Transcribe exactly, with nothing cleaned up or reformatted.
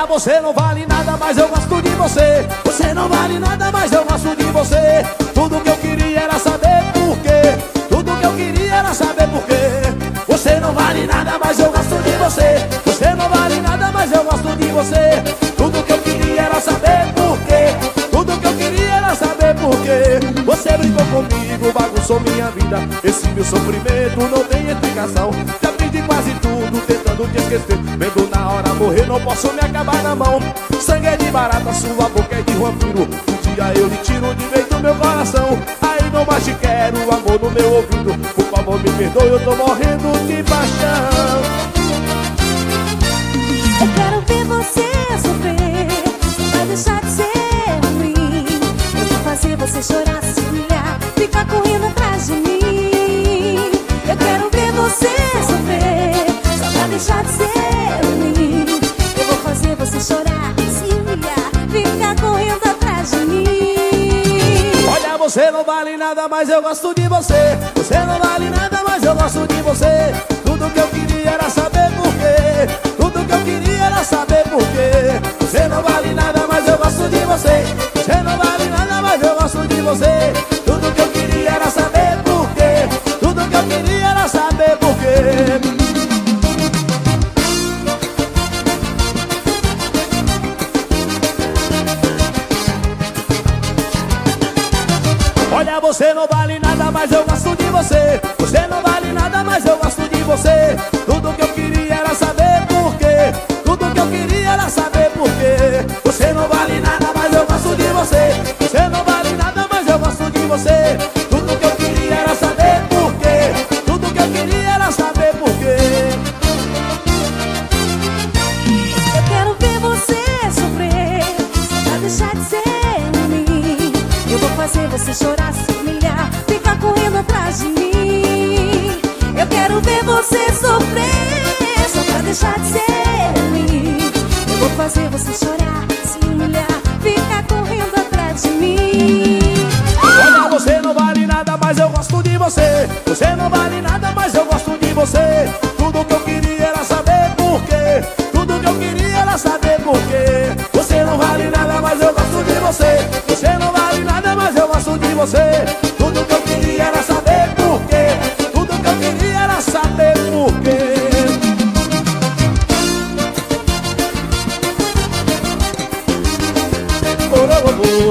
você não vale nada, mas eu gosto de você. Você não vale nada, mas eu gosto de você. Tudo que eu queria era saber por quê. Tudo que eu queria era saber por quê. Você não vale nada, mas eu gosto de você. Você não vale nada, mas eu gosto de você. Tudo que eu queria era saber por quê. Tudo que eu queria era saber por quê. Você brincou comigo, bagunçou minha vida. Esse meu sofrimento não tem explicação. Já perdi quase tudo, tentando te esquecer. Vendo na hora morrer, não posso me acabar na mão. Sangue é de barata, sua boca é de vampiro. Um dia eu lhe tiro de vez do meu coração. Aí não mais te quero, amor no meu ouvido. Por favor me perdoe, eu tô morrendo de paixão. Eu quero ver você sofrer, vai deixar de ser ruim. Eu vou fazer você chorar, se humilhar, ficar correndo atrás de mim. Eu quero ver você sofrer, só pra deixar de ser ruim. Eu vou fazer você chorar, se humilhar, ficar correndo atrás de mim. Olha, você não vale nada, mas eu gosto de você. Você não vale nada, mas eu gosto de você. Tudo que eu queria era saber por quê. Tudo que eu queria era saber por quê. Você não vale nada, mas eu gosto de você. Você não vale nada, mas eu gosto de você. Tudo que eu queria era saber por quê. Tudo que eu queria era saber por quê. Olha, você não vale nada, mas eu gosto de você. Você não vale nada, mas eu gosto de você. Tudo que eu queria era saber por quê. Tudo que eu queria era saber por quê. Você não vale nada, mas eu gosto de você. Você não vale nada, mas eu gosto de você. Tudo que eu queria era saber por quê. Tudo que eu queria era saber por quê. Eu quero ver você sofrer, só pra deixar de ser ruim. Eu vou fazer você chorar, se humilhar, ficar correndo atrás de mim. Eu quero ver você sofrer, só pra deixar de ser ruim. Eu vou fazer você chorar, se humilhar, ficar correndo atrás de mim. Olha, você não vale nada, mas eu gosto de você. Você não vale nada, mas eu gosto de você. Tudo que eu queria era saber por quê. Tudo que eu queria era saber por quê. Você não vale nada, mas eu gosto de você. Você não vale nada, mas eu gosto de você. Tudo que eu queria era saber por quê. Tudo que eu queria era saber por quê. Oh, oh, oh.